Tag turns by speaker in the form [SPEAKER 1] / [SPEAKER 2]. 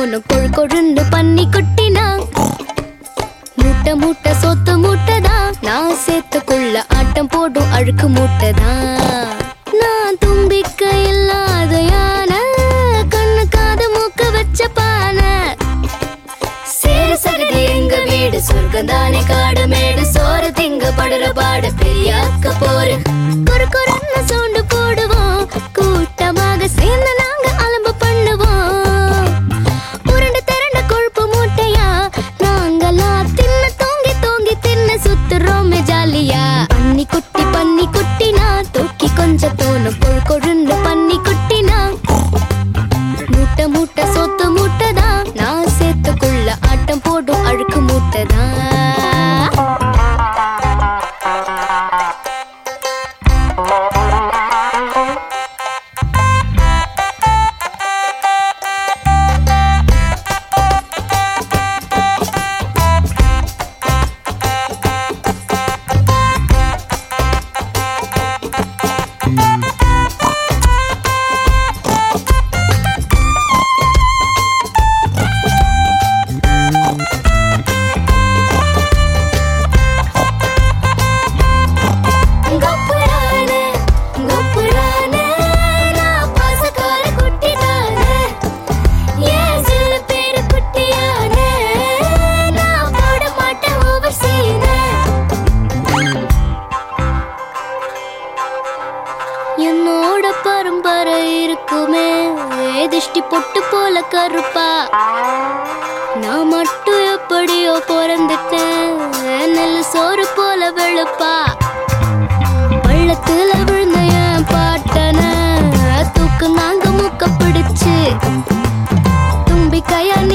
[SPEAKER 1] தோணும் கொழு கொழுன்னு பன்னி குட்டினா மூட்டை மூட்டை சொத்து மூட்டைதான் நான் சேத்துக்குள்ள ஆட்டம் போடும் அழுக்கு மூட்டைதான் நான் தும்பிக்க இல்லாத யானை கண்ணு காது மூக்க வச்ச பானை சேரு சகதி எங்க வீடு சொர்க்கந்தானே காடு மேடு சோறு திங்க படுற பாடு பெரியாக்க போரு குறு குறுன்னு சோண்டு போடுவோம் கூட்டமாக சேர்ந்து நாங்க அலம்பு பண்ணுவோம் உருண்டு திரண்ட கொழுப்பு மூட்டையா நாங்களா தின்ன தூங்கி தூங்கி தின்ன சுத்துறோமே ஜாலியா பன்னி குட்டினா தூக்கி கொஞ்சம் தோணும் கொழு கொழுன்னு பன்னி குட்டினா மூட்டை மூட்டை சொத்து மூட்டைதான் நான் சேத்துக்குள்ள ஆட்டம் போடும் அழுக்கு மூட்டைதான் என்னோட பரம்பரை இருக்குமே திஷ்டி பொட்டு போல கருப்பா நான் மட்டும் எப்படியோ பிறந்துட்டேன் நெல் சோறு போல வெளுப்பா பள்ளத்துல விழுந்த என் பாட்டன தூக்கு நாங்க மூக்க பிடிச்சு தும்பி கையா